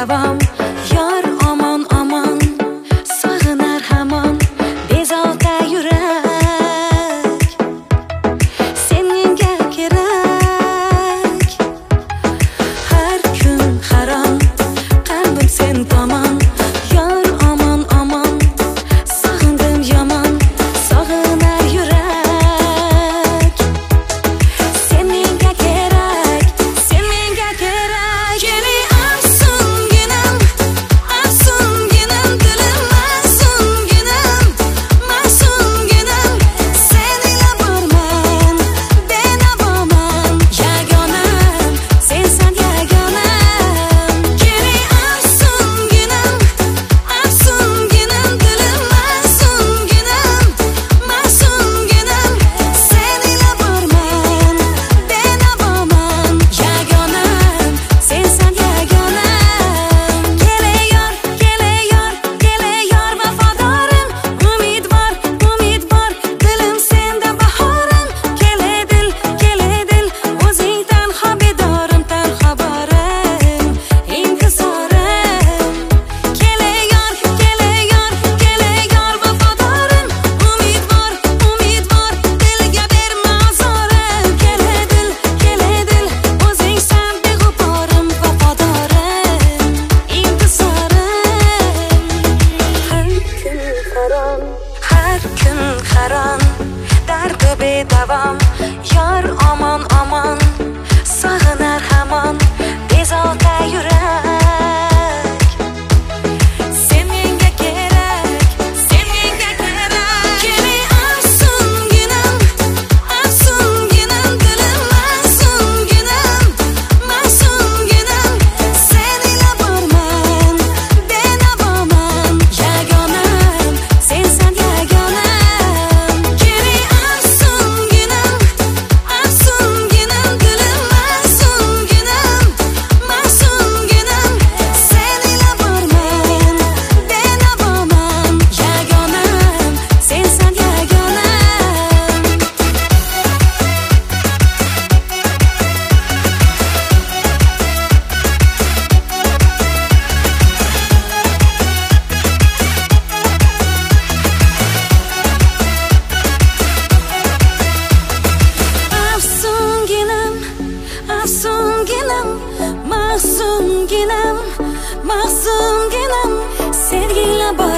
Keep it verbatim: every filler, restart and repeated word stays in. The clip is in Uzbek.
davom. Yor omon omon sog'inar hamon bezovta yurak. Sen menga kerak. Har kun harom qalbim sen tomon. Yor omon omon sog'indim yomon sog'inar yurak. Sen menga kerak, sen menga kerak. Keli afsunginam, afsunginam dilim ma'sunginam, ma'sunginam. Sen ila borman, benaboman. Yagonam, sensan yagonam. Keli afsunginam, afsunginam dilim ma'sunginam, ma'sunginam. Sen ila borman, benaboman. Yagonam, sensan yagonam. Kelayor, kelayor, kelayor vafodorim. Umidvor, umidvor dilim senda bahorim. Keledil, keledil o'zingdan xabidorim, tanho borim, intizorim. Kelayor, kelayor, kelayor vafodorim. Umidvor, umidvor dilga berma azorim. Keledil, keledil o'zingsan beg'uborim, vafodorim, intizorim. Har kun harom, har kun harom dardi bedavom. Yor omon omon sog'inar hamon bezovta yurak. Sen menga kerak, sen menga kerak. Keli afsunginam, afsunginam dilim ma'sunginam, ma'sunginam. Sen ila borman, benaboman. Yagonam, sensan yagonam. Keli afsunginam, afsunginam dilim ma'sunginam, ma'sunginam. Sen ila borman, benaboman. Yagonam, sensan yagonam. Afsunginam, afsunginam, ma'sunginam, ma'sunginam. Sevgila bor